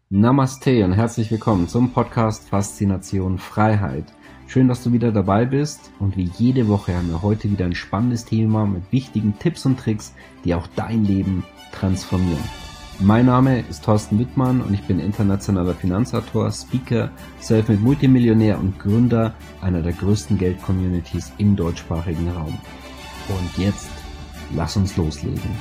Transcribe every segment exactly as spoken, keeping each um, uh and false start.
Namaste und herzlich willkommen zum Podcast Faszination Freiheit. Schön, dass du wieder dabei bist und wie jede Woche haben wir heute wieder ein spannendes Thema mit wichtigen Tipps und Tricks, die auch dein Leben transformieren. Mein Name ist Thorsten Wittmann und ich bin internationaler Finanzautor, Speaker, Selfmade Multimillionär und Gründer einer der größten Geld-Communities im deutschsprachigen Raum. Und jetzt, lass uns loslegen.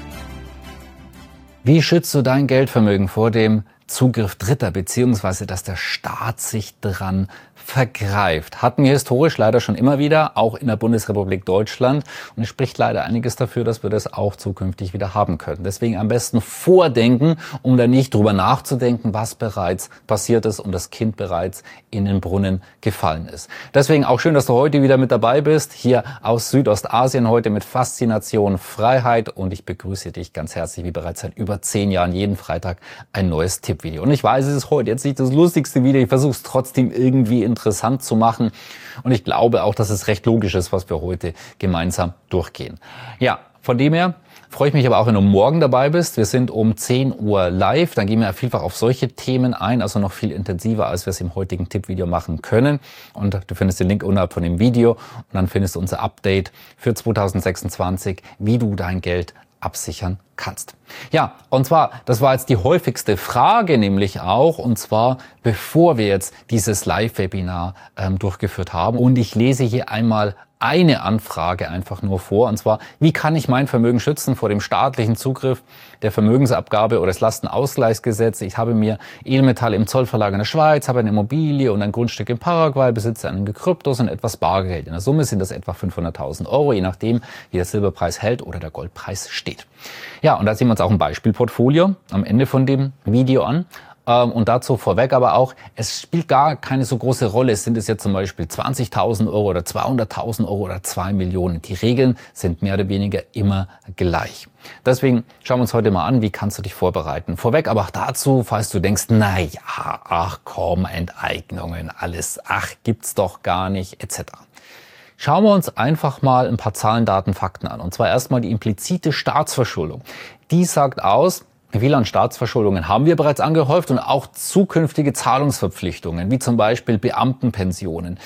Wie schützt du dein Geldvermögen vor dem Zugriff Dritter, beziehungsweise dass der Staat sich dran vergreift? Hatten wir historisch leider schon immer wieder, auch in der Bundesrepublik Deutschland. Und es spricht leider einiges dafür, dass wir das auch zukünftig wieder haben können. Deswegen am besten vordenken, um dann nicht drüber nachzudenken, was bereits passiert ist und das Kind bereits in den Brunnen gefallen ist. Deswegen auch schön, dass du heute wieder mit dabei bist, hier aus Südostasien, heute mit Faszination Freiheit. Und ich begrüße dich ganz herzlich, wie bereits seit über zehn Jahren, jeden Freitag ein neues Tippvideo. Und ich weiß, es ist heute jetzt nicht das lustigste Video, ich versuche es trotzdem irgendwie interessant zu machen. Und ich glaube auch, dass es recht logisch ist, was wir heute gemeinsam durchgehen. Ja, von dem her freue ich mich aber auch, wenn du morgen dabei bist. Wir sind um zehn Uhr live. Dann gehen wir vielfach auf solche Themen ein, also noch viel intensiver, als wir es im heutigen Tippvideo machen können. Und du findest den Link unterhalb von dem Video. Und dann findest du unser Update für zweitausendsechsundzwanzig, wie du dein Geld absichern kannst. Ja, und zwar, das war jetzt die häufigste Frage, nämlich auch, und zwar, bevor wir jetzt dieses Live-Webinar ähm, durchgeführt haben. Und ich lese hier einmal eine Anfrage einfach nur vor, und zwar, wie kann ich mein Vermögen schützen vor dem staatlichen Zugriff der Vermögensabgabe oder des Lastenausgleichsgesetzes? Ich habe mir Edelmetalle im Zollverlag in der Schweiz, habe eine Immobilie und ein Grundstück in Paraguay, besitze einige Kryptos und etwas Bargeld. In der Summe sind das etwa fünfhunderttausend Euro, je nachdem, wie der Silberpreis hält oder der Goldpreis steht. Ja, und da sehen wir uns auch ein Beispielportfolio am Ende von dem Video an. Und dazu vorweg aber auch, es spielt gar keine so große Rolle, sind es jetzt zum Beispiel zwanzigtausend Euro oder zweihunderttausend Euro oder zwei Millionen. Die Regeln sind mehr oder weniger immer gleich. Deswegen schauen wir uns heute mal an, wie kannst du dich vorbereiten. Vorweg aber auch dazu, falls du denkst, na ja, ach komm, Enteignungen, alles, ach, gibt's doch gar nicht, et cetera. Schauen wir uns einfach mal ein paar Zahlen, Daten, Fakten an. Und zwar erstmal die implizite Staatsverschuldung. Die sagt aus, wie viel an Staatsverschuldungen haben wir bereits angehäuft und auch zukünftige Zahlungsverpflichtungen, wie zum Beispiel Beamtenpensionen,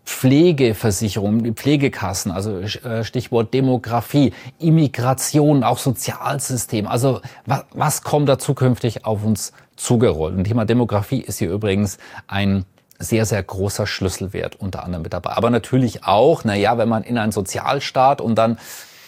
Pflegeversicherungen, Pflegekassen, also Stichwort Demografie, Immigration, auch Sozialsystem. Also was, was kommt da zukünftig auf uns zugerollt? Und Thema Demografie ist hier übrigens ein sehr, sehr großer Schlüsselwert unter anderem mit dabei. Aber natürlich auch, na ja, wenn man in einen Sozialstaat und dann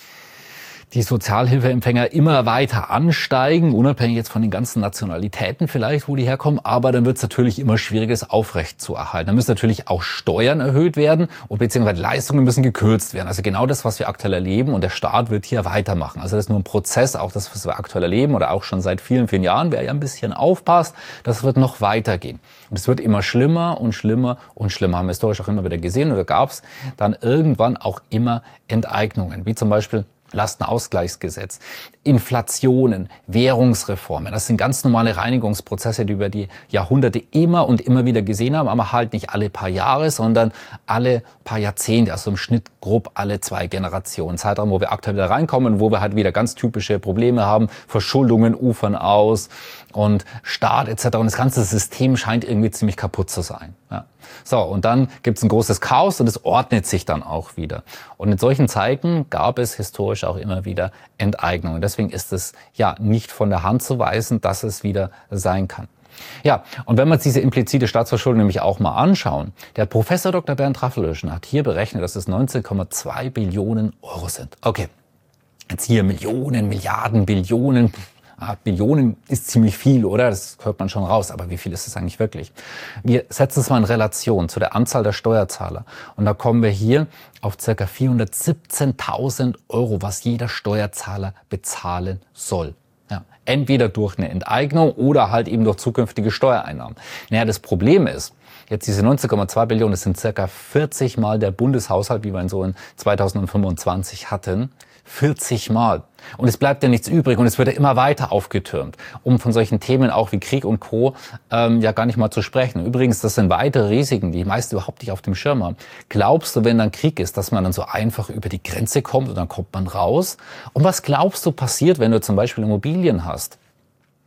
die Sozialhilfeempfänger immer weiter ansteigen, unabhängig jetzt von den ganzen Nationalitäten vielleicht, wo die herkommen, aber dann wird es natürlich immer schwieriger, es aufrecht zu erhalten. Dann müssen natürlich auch Steuern erhöht werden und beziehungsweise Leistungen müssen gekürzt werden. Also genau das, was wir aktuell erleben, und der Staat wird hier weitermachen. Also das ist nur ein Prozess, auch das, was wir aktuell erleben oder auch schon seit vielen, vielen Jahren. Wer ja ein bisschen aufpasst, das wird noch weitergehen. Und es wird immer schlimmer und schlimmer und schlimmer. Haben wir historisch auch immer wieder gesehen, oder gab es dann irgendwann auch immer Enteignungen, wie zum Beispiel Lastenausgleichsgesetz, Inflationen, Währungsreformen. Das sind ganz normale Reinigungsprozesse, die wir über die Jahrhunderte immer und immer wieder gesehen haben, aber halt nicht alle paar Jahre, sondern alle paar Jahrzehnte, also im Schnitt grob alle zwei Generationen. Zeitraum, wo wir aktuell wieder reinkommen, wo wir halt wieder ganz typische Probleme haben, Verschuldungen ufern aus und Staat et cetera. Und das ganze System scheint irgendwie ziemlich kaputt zu sein. Ja. So, und dann gibt es ein großes Chaos und es ordnet sich dann auch wieder. Und in solchen Zeiten gab es historisch auch immer wieder Enteignungen. Deswegen ist es ja nicht von der Hand zu weisen, dass es wieder sein kann. Ja, und wenn wir uns diese implizite Staatsverschuldung nämlich auch mal anschauen, der Professor Doktor Bernd Raffelöschen hat hier berechnet, dass es neunzehn Komma zwei Billionen Euro sind. Okay, jetzt hier Millionen, Milliarden, Billionen. Ah, Billionen ist ziemlich viel, oder? Das hört man schon raus. Aber wie viel ist es eigentlich wirklich? Wir setzen es mal in Relation zu der Anzahl der Steuerzahler. Und da kommen wir hier auf ca. vierhundertsiebzehntausend Euro, was jeder Steuerzahler bezahlen soll. Ja, entweder durch eine Enteignung oder halt eben durch zukünftige Steuereinnahmen. Naja, das Problem ist, jetzt diese neunzehn Komma zwei Billionen, das sind ca. vierzig Mal der Bundeshaushalt, wie wir ihn so in zweitausendfünfundzwanzig hatten. vierzig Mal. Und es bleibt ja nichts übrig und es wird ja immer weiter aufgetürmt, um von solchen Themen auch wie Krieg und Co. Ähm, ja gar nicht mal zu sprechen. Übrigens, das sind weitere Risiken, die die meisten überhaupt nicht auf dem Schirm haben. Glaubst du, wenn dann Krieg ist, dass man dann so einfach über die Grenze kommt und dann kommt man raus? Und was glaubst du passiert, wenn du zum Beispiel Immobilien hast?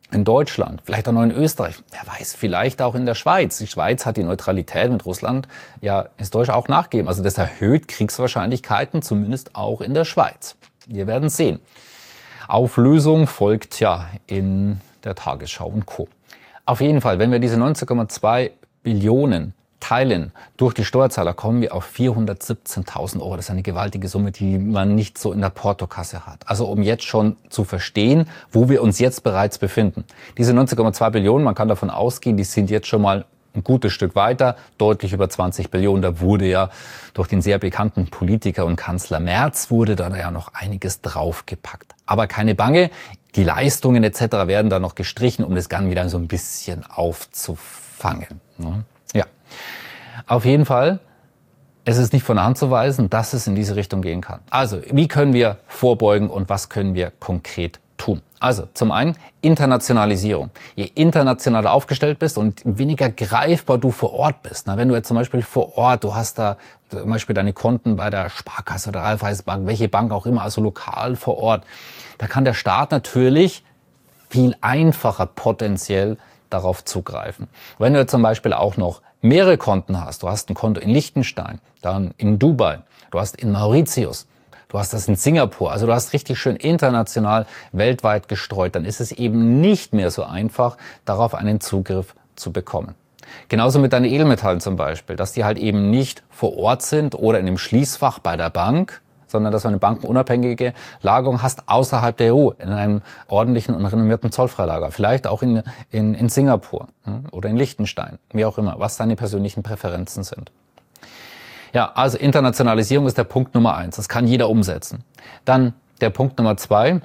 in Deutschland, vielleicht auch noch in Österreich, wer weiß, vielleicht auch in der Schweiz. Die Schweiz hat die Neutralität mit Russland ja historisch auch nachgegeben. Also das erhöht Kriegswahrscheinlichkeiten, zumindest auch in der Schweiz. Wir werden sehen. Auflösung folgt ja in der Tagesschau und Co. Auf jeden Fall, wenn wir diese neunzehn Komma zwei Billionen teilen durch die Steuerzahler, kommen wir auf vierhundertsiebzehntausend Euro. Das ist eine gewaltige Summe, die man nicht so in der Portokasse hat. Also um jetzt schon zu verstehen, wo wir uns jetzt bereits befinden. Diese neunzehn Komma zwei Billionen, man kann davon ausgehen, die sind jetzt schon mal ein gutes Stück weiter, deutlich über zwanzig Billionen. Da wurde ja durch den sehr bekannten Politiker und Kanzler Merz wurde da ja noch einiges draufgepackt. Aber keine Bange, die Leistungen et cetera werden da noch gestrichen, um das Ganze wieder so ein bisschen aufzufangen. Ja. Auf jeden Fall, es ist nicht von der Hand zu weisen, dass es in diese Richtung gehen kann. Also, wie können wir vorbeugen und was können wir konkret tun? Also, zum einen Internationalisierung. Je internationaler aufgestellt bist und weniger greifbar du vor Ort bist. Na, wenn du jetzt zum Beispiel vor Ort, du hast da zum Beispiel deine Konten bei der Sparkasse oder Raiffeisenbank, welche Bank auch immer, also lokal vor Ort, da kann der Staat natürlich viel einfacher potenziell darauf zugreifen. Wenn du zum Beispiel auch noch mehrere Konten hast, du hast ein Konto in Liechtenstein, dann in Dubai, du hast in Mauritius, du hast das in Singapur, also du hast richtig schön international, weltweit gestreut, dann ist es eben nicht mehr so einfach, darauf einen Zugriff zu bekommen. Genauso mit deinen Edelmetallen zum Beispiel, dass die halt eben nicht vor Ort sind oder in einem Schließfach bei der Bank, sondern dass du eine bankenunabhängige Lagerung hast außerhalb der E U, in einem ordentlichen und renommierten Zollfreilager. Vielleicht auch in, in, in Singapur oder in Liechtenstein, wie auch immer, was deine persönlichen Präferenzen sind. Ja, also Internationalisierung ist der Punkt Nummer eins. Das kann jeder umsetzen. Dann der Punkt Nummer zwei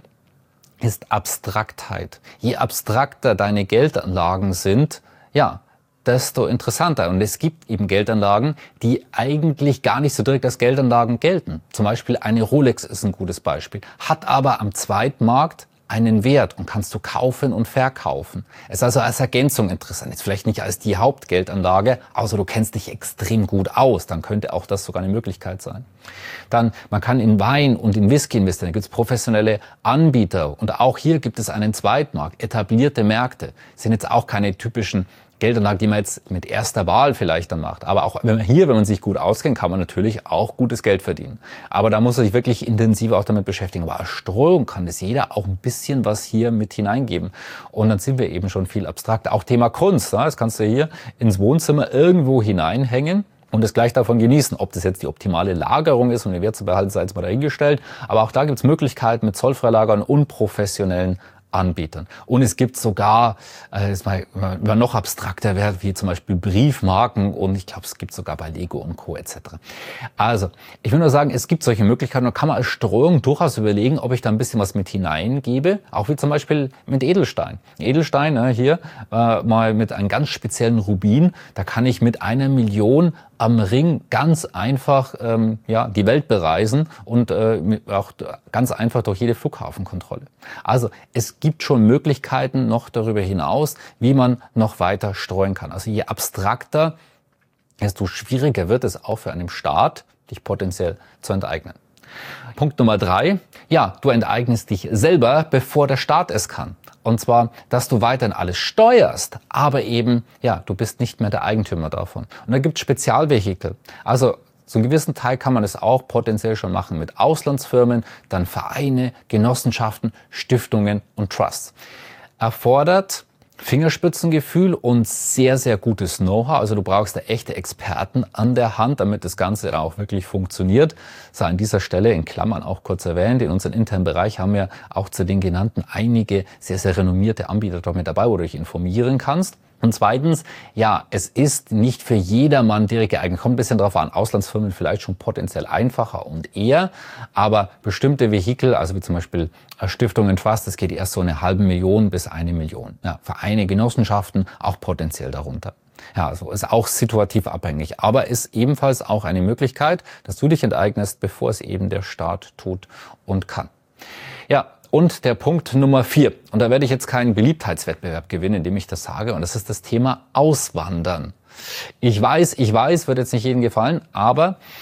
ist Abstraktheit. Je abstrakter deine Geldanlagen sind, ja, desto interessanter. Und es gibt eben Geldanlagen, die eigentlich gar nicht so direkt als Geldanlagen gelten. Zum Beispiel eine Rolex ist ein gutes Beispiel, hat aber am Zweitmarkt einen Wert und kannst du kaufen und verkaufen. Es ist also als Ergänzung interessant. Jetzt vielleicht nicht als die Hauptgeldanlage, außer du kennst dich extrem gut aus, dann könnte auch das sogar eine Möglichkeit sein. Dann, man kann in Wein und in Whisky investieren, da gibt es professionelle Anbieter und auch hier gibt es einen Zweitmarkt, etablierte Märkte, sind jetzt auch keine typischen Geldanlagen, die man jetzt mit erster Wahl vielleicht dann macht. Aber auch wenn man hier, wenn man sich gut auskennt, kann man natürlich auch gutes Geld verdienen. Aber da muss man sich wirklich intensiver auch damit beschäftigen. Aber als Streuung kann das jeder auch ein bisschen was hier mit hineingeben. Und dann sind wir eben schon viel abstrakter. Auch Thema Kunst, das kannst du hier ins Wohnzimmer irgendwo hineinhängen und es gleich davon genießen. Ob das jetzt die optimale Lagerung ist und den Wert zu behalten, sei jetzt mal dahingestellt. Aber auch da gibt es Möglichkeiten mit Zollfreilagern und professionellen Anbietern. Und es gibt sogar, äh, ist mal, mal noch abstrakter Wert, wie zum Beispiel Briefmarken und ich glaube, es gibt sogar bei Lego und Co. et cetera. Also, ich will nur sagen, es gibt solche Möglichkeiten und kann man als Streuung durchaus überlegen, ob ich da ein bisschen was mit hineingebe, auch wie zum Beispiel mit Edelstein. Edelstein, äh, hier äh, mal mit einem ganz speziellen Rubin, da kann ich mit einer Million am Ring ganz einfach ähm, ja, die Welt bereisen und äh, auch ganz einfach durch jede Flughafenkontrolle. Also es gibt schon Möglichkeiten noch darüber hinaus, wie man noch weiter streuen kann. Also je abstrakter, desto schwieriger wird es auch für einen Staat, dich potenziell zu enteignen. Punkt Nummer drei, ja, du enteignest dich selber, bevor der Staat es kann. Und zwar, dass du weiterhin alles steuerst, aber eben, ja, du bist nicht mehr der Eigentümer davon. Und da gibt es Spezialvehikel. Also zu einem gewissen Teil kann man es auch potenziell schon machen mit Auslandsfirmen, dann Vereine, Genossenschaften, Stiftungen und Trusts. Erfordert Fingerspitzengefühl und sehr, sehr gutes Know-how. Also du brauchst da echte Experten an der Hand, damit das Ganze auch wirklich funktioniert. So an dieser Stelle in Klammern auch kurz erwähnt, in unserem internen Bereich haben wir auch zu den genannten einige sehr, sehr renommierte Anbieter dort mit dabei, wo du dich informieren kannst. Und zweitens, ja, es ist nicht für jedermann direkt geeignet. Kommt ein bisschen drauf an. Auslandsfirmen vielleicht schon potenziell einfacher und eher. Aber bestimmte Vehikel, also wie zum Beispiel Stiftungen, Trust, das geht erst so eine halbe Million bis eine Million. Ja, Vereine, Genossenschaften auch potenziell darunter. Ja, also ist auch situativ abhängig. Aber ist ebenfalls auch eine Möglichkeit, dass du dich enteignest, bevor es eben der Staat tut und kann. Ja, und der Punkt Nummer vier, und da werde ich jetzt keinen Beliebtheitswettbewerb gewinnen, indem ich das sage, und das ist das Thema Auswandern. Ich weiß, ich weiß, wird jetzt nicht jedem gefallen, aber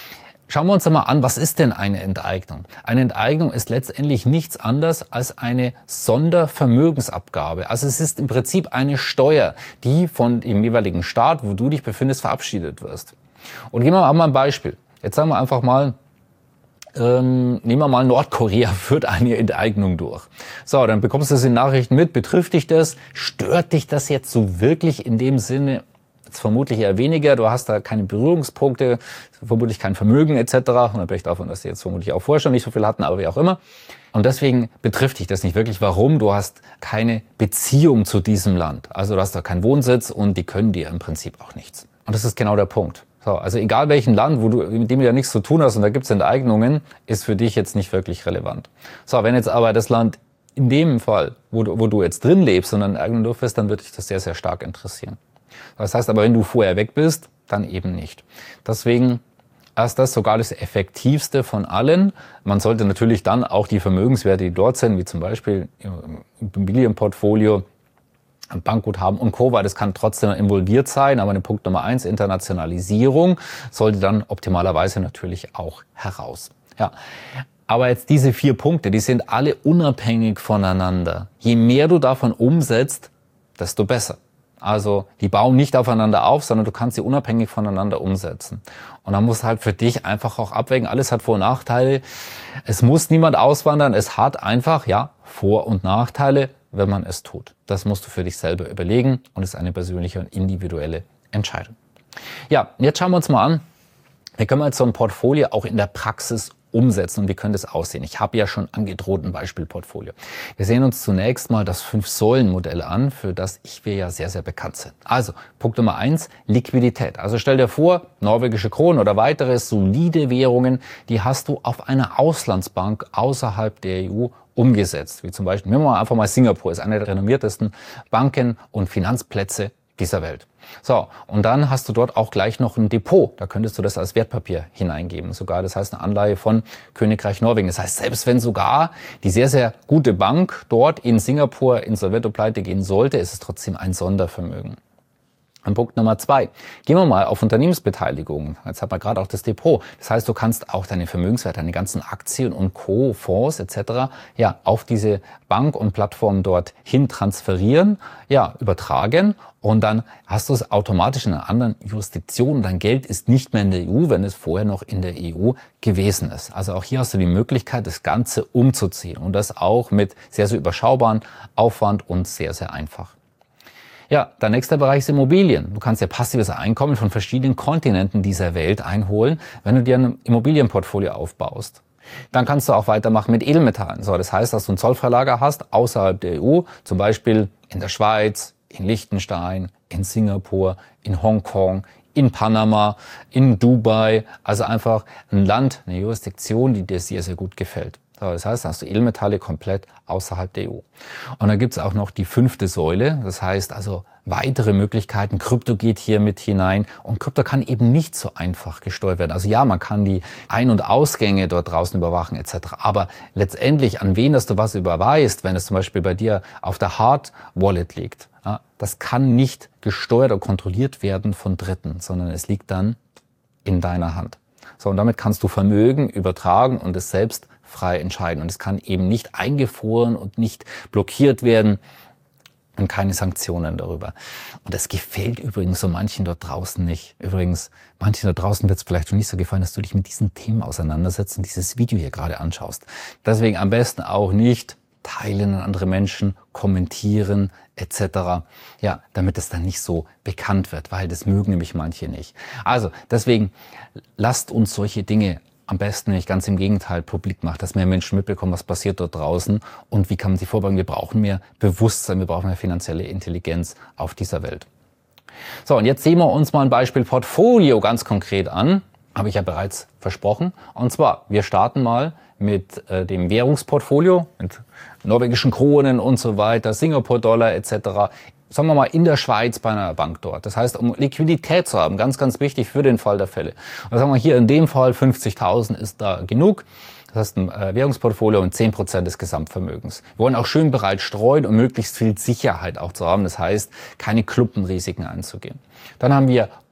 Schauen wir uns einmal an, was ist denn eine Enteignung? Eine Enteignung ist letztendlich nichts anderes als eine Sondervermögensabgabe. Also es ist im Prinzip eine Steuer, die von dem jeweiligen Staat, wo du dich befindest, verabschiedet wirst. Und gehen wir mal ein Beispiel. Jetzt sagen wir einfach mal, ähm, nehmen wir mal Nordkorea führt eine Enteignung durch. So, dann bekommst du das in Nachrichten mit. Betrifft dich das? Stört dich das jetzt so wirklich in dem Sinne? Vermutlich eher weniger, du hast da keine Berührungspunkte, vermutlich kein Vermögen et cetera. Unabhängig davon, dass sie jetzt vermutlich auch vorher schon nicht so viel hatten, aber wie auch immer. Und deswegen betrifft dich das nicht wirklich. Warum? Du hast keine Beziehung zu diesem Land. Also du hast da keinen Wohnsitz und die können dir im Prinzip auch nichts. Und das ist genau der Punkt. So, also egal welchen Land, wo du, mit dem du ja nichts zu tun hast und da gibt es Enteignungen, ist für dich jetzt nicht wirklich relevant. So, wenn jetzt aber das Land in dem Fall, wo du, wo du jetzt drin lebst und eine Enteignung durchführst, dann würde dich das sehr, sehr stark interessieren. Das heißt aber, wenn du vorher weg bist, dann eben nicht. Deswegen ist das sogar das Effektivste von allen. Man sollte natürlich dann auch die Vermögenswerte, die dort sind, wie zum Beispiel Immobilienportfolio, Bankguthaben und Co., weil das kann trotzdem involviert sein. Aber der Punkt Nummer eins, Internationalisierung, sollte dann optimalerweise natürlich auch heraus. Ja. Aber jetzt diese vier Punkte, die sind alle unabhängig voneinander. Je mehr du davon umsetzt, desto besser. Also die bauen nicht aufeinander auf, sondern du kannst sie unabhängig voneinander umsetzen. Und dann musst du halt für dich einfach auch abwägen. Alles hat Vor- und Nachteile. Es muss niemand auswandern. Es hat einfach, ja, Vor- und Nachteile, wenn man es tut. Das musst du für dich selber überlegen und ist eine persönliche und individuelle Entscheidung. Ja, jetzt schauen wir uns mal an, wie können wir jetzt so ein Portfolio auch in der Praxis umsetzen und wie könnte es aussehen? Ich habe ja schon angedroht ein Beispielportfolio. Wir sehen uns zunächst mal das Fünf-Säulen-Modell an, für das ich wir ja sehr, sehr bekannt sind. Also, Punkt Nummer eins, Liquidität. Also stell dir vor, norwegische Kronen oder weitere solide Währungen, die hast du auf einer Auslandsbank außerhalb der E U umgesetzt. Wie zum Beispiel, nehmen wir mal einfach mal Singapur, ist eine der renommiertesten Banken und Finanzplätze dieser Welt. So, und dann hast du dort auch gleich noch ein Depot. Da könntest du das als Wertpapier hineingeben. Sogar, das heißt eine Anleihe von Königreich Norwegen. Das heißt, selbst wenn sogar die sehr, sehr gute Bank dort in Singapur insolvent und pleite gehen sollte, ist es trotzdem ein Sondervermögen. Und Punkt Nummer zwei. Gehen wir mal auf Unternehmensbeteiligung. Jetzt hat man gerade auch das Depot. Das heißt, du kannst auch deine Vermögenswerte, deine ganzen Aktien und Co., Fonds et cetera ja auf diese Bank und Plattform dort hin transferieren, ja übertragen und dann hast du es automatisch in einer anderen Jurisdiktion. Dein Geld ist nicht mehr in der E U, wenn es vorher noch in der E U gewesen ist. Also auch hier hast du die Möglichkeit, das Ganze umzuziehen und das auch mit sehr, sehr überschaubaren Aufwand und sehr, sehr einfach. Ja, der nächste Bereich ist Immobilien. Du kannst ja passives Einkommen von verschiedenen Kontinenten dieser Welt einholen, wenn du dir ein Immobilienportfolio aufbaust. Dann kannst du auch weitermachen mit Edelmetallen. So, das heißt, dass du ein Zollfreilager hast außerhalb der E U, zum Beispiel in der Schweiz, in Liechtenstein, in Singapur, in Hongkong, in Panama, in Dubai. Also einfach ein Land, eine Jurisdiktion, die dir sehr, sehr gut gefällt. So, das heißt, da hast du Edelmetalle komplett außerhalb der E U. Und dann gibt es auch noch die fünfte Säule. Das heißt also weitere Möglichkeiten. Krypto geht hier mit hinein. Und Krypto kann eben nicht so einfach gesteuert werden. Also ja, man kann die Ein- und Ausgänge dort draußen überwachen et cetera. Aber letztendlich, an wen dass du was überweist, wenn es zum Beispiel bei dir auf der Hard Wallet liegt, ja, das kann nicht gesteuert oder kontrolliert werden von Dritten, sondern es liegt dann in deiner Hand. So, und damit kannst du Vermögen übertragen und es selbst frei entscheiden. Und es kann eben nicht eingefroren und nicht blockiert werden und keine Sanktionen darüber. Und das gefällt übrigens so manchen dort draußen nicht. Übrigens, manchen dort draußen wird es vielleicht schon nicht so gefallen, dass du dich mit diesen Themen auseinandersetzt und dieses Video hier gerade anschaust. Deswegen am besten auch nicht teilen an andere Menschen, kommentieren et cetera. Ja, damit es dann nicht so bekannt wird, weil das mögen nämlich manche nicht. Also deswegen lasst uns solche Dinge am besten nicht, ganz im Gegenteil, publik macht, dass mehr Menschen mitbekommen, was passiert dort draußen und wie kann man sich vorbereiten. Wir brauchen mehr Bewusstsein, wir brauchen mehr finanzielle Intelligenz auf dieser Welt. So, und jetzt sehen wir uns mal ein Beispiel Portfolio ganz konkret an. Habe ich ja bereits versprochen. Und zwar, wir starten mal mit äh, dem Währungsportfolio, mit norwegischen Kronen und so weiter, Singapur-Dollar et cetera. Sagen wir mal in der Schweiz bei einer Bank dort. Das heißt, um Liquidität zu haben, ganz, ganz wichtig für den Fall der Fälle. Und sagen wir hier in dem Fall fünfzigtausend ist da genug. Das heißt, ein Währungsportfolio und zehn Prozent des Gesamtvermögens. Wir wollen auch schön breit streuen, um möglichst viel Sicherheit auch zu haben. Das heißt, keine Klumpenrisiken einzugehen. Dann haben wir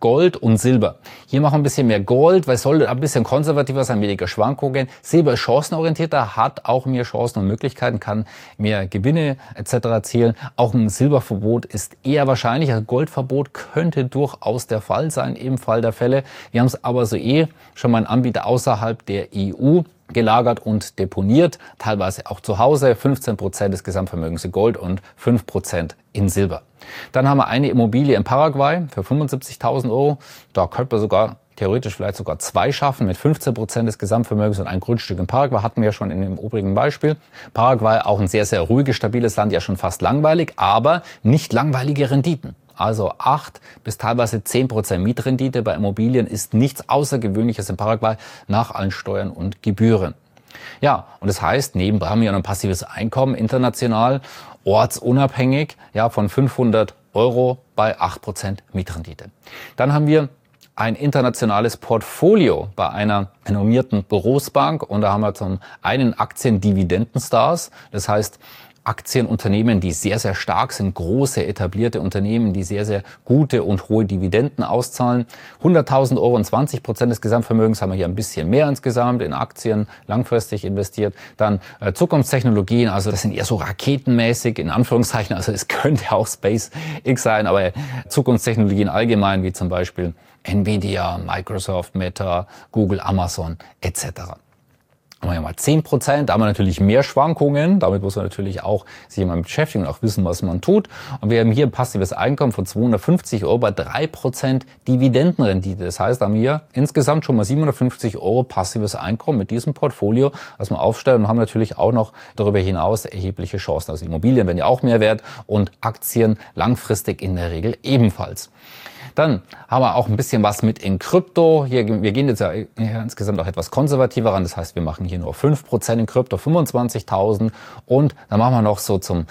Gold und Silber. Hier machen wir ein bisschen mehr Gold, weil es soll ein bisschen konservativer sein, weniger Schwankungen. Silber ist chancenorientierter, hat auch mehr Chancen und Möglichkeiten, kann mehr Gewinne et cetera erzielen. Auch ein Silberverbot ist eher wahrscheinlich. Ein Goldverbot könnte durchaus der Fall sein, im Fall der Fälle. Wir haben es aber so eh schon mal einen Anbieter außerhalb der E U gelagert und deponiert, teilweise auch zu Hause, fünfzehn Prozent des Gesamtvermögens in Gold und fünf Prozent in Silber. Dann haben wir eine Immobilie in Paraguay für fünfundsiebzigtausend Euro. Da könnte man sogar theoretisch vielleicht sogar zwei schaffen mit fünfzehn Prozent des Gesamtvermögens und ein Grundstück in Paraguay. Hatten wir ja schon in dem obrigen Beispiel. Paraguay auch ein sehr, sehr ruhiges, stabiles Land, ja schon fast langweilig, aber nicht langweilige Renditen. Also acht bis teilweise zehn Prozent Mietrendite bei Immobilien ist nichts Außergewöhnliches in Paraguay nach allen Steuern und Gebühren. Ja, und das heißt, nebenbei haben wir noch ein passives Einkommen international, ortsunabhängig, ja, von fünfhundert Euro bei acht Prozent Mietrendite. Dann haben wir ein internationales Portfolio bei einer renommierten Berufsbank und da haben wir zum einen Aktien-Dividendenstars, das heißt, Aktienunternehmen, die sehr, sehr stark sind, große, etablierte Unternehmen, die sehr, sehr gute und hohe Dividenden auszahlen. hunderttausend Euro und zwanzig Prozent des Gesamtvermögens haben wir hier ein bisschen mehr insgesamt in Aktien, langfristig investiert. Dann äh, Zukunftstechnologien, also das sind eher so raketenmäßig, in Anführungszeichen, also es könnte auch SpaceX sein, aber Zukunftstechnologien allgemein, wie zum Beispiel Nvidia, Microsoft, Meta, Google, Amazon et cetera. Haben wir mal zehn Prozent, da haben wir natürlich mehr Schwankungen, damit muss man natürlich auch sich mal beschäftigen und auch wissen, was man tut. Und wir haben hier ein passives Einkommen von zweihundertfünfzig Euro bei drei Prozent Dividendenrendite. Das heißt, haben wir insgesamt schon mal siebenhundertfünfzig Euro passives Einkommen mit diesem Portfolio, das wir aufstellen und haben natürlich auch noch darüber hinaus erhebliche Chancen. Also Immobilien werden ja auch mehr wert und Aktien langfristig in der Regel ebenfalls. Dann haben wir auch ein bisschen was mit in Krypto. Hier, wir gehen jetzt ja insgesamt auch etwas konservativer ran. Das heißt, wir machen hier nur fünf Prozent in Krypto, fünfundzwanzigtausend. Und dann machen wir noch so zum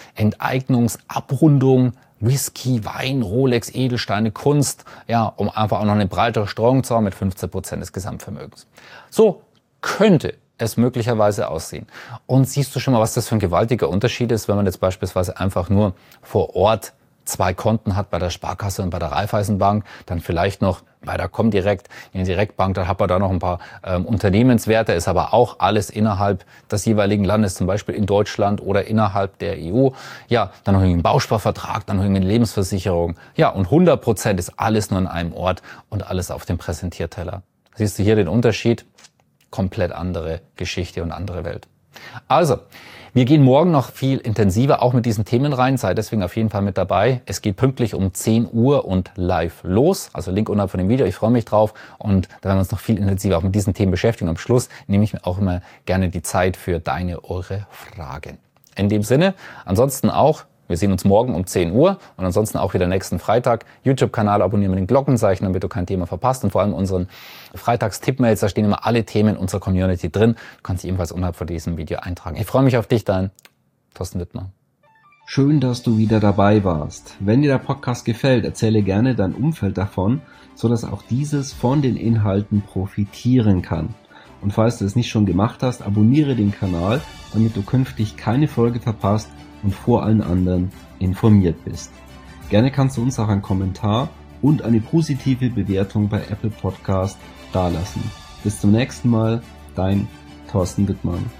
Enteignungsabrundung Whisky, Wein, Rolex, Edelsteine, Kunst. Ja, um einfach auch noch eine breitere Streuung zu haben mit fünfzehn Prozent des Gesamtvermögens. So könnte es möglicherweise aussehen. Und siehst du schon mal, was das für ein gewaltiger Unterschied ist, wenn man jetzt beispielsweise einfach nur vor Ort zwei Konten hat bei der Sparkasse und bei der Raiffeisenbank, dann vielleicht noch bei der Comdirect, in der Direktbank, dann hat man da noch ein paar ähm, Unternehmenswerte, ist aber auch alles innerhalb des jeweiligen Landes, zum Beispiel in Deutschland oder innerhalb der E U. Ja, dann noch einen Bausparvertrag, dann noch eine Lebensversicherung. Ja, und hundert Prozent ist alles nur an einem Ort und alles auf dem Präsentierteller. Siehst du hier den Unterschied? Komplett andere Geschichte und andere Welt. Also, wir gehen morgen noch viel intensiver auch mit diesen Themen rein. Sei deswegen auf jeden Fall mit dabei. Es geht pünktlich um zehn Uhr und live los. Also Link unterhalb von dem Video. Ich freue mich drauf. Und da werden wir uns noch viel intensiver auch mit diesen Themen beschäftigen. Und am Schluss nehme ich mir auch immer gerne die Zeit für deine, eure Fragen. In dem Sinne, ansonsten auch, wir sehen uns morgen um zehn Uhr und ansonsten auch wieder nächsten Freitag. YouTube-Kanal abonnieren mit den Glockenzeichen, damit du kein Thema verpasst. Und vor allem unseren Freitags-Tipp-Mails, da stehen immer alle Themen unserer Community drin. Du kannst dich ebenfalls unterhalb von diesem Video eintragen. Ich freue mich auf dich, dein Thorsten Wittmer. Schön, dass du wieder dabei warst. Wenn dir der Podcast gefällt, erzähle gerne dein Umfeld davon, sodass auch dieses von den Inhalten profitieren kann. Und falls du es nicht schon gemacht hast, abonniere den Kanal, damit du künftig keine Folge verpasst und vor allen anderen informiert bist. Gerne kannst du uns auch einen Kommentar und eine positive Bewertung bei Apple Podcast dalassen. Bis zum nächsten Mal, dein Thorsten Wittmann.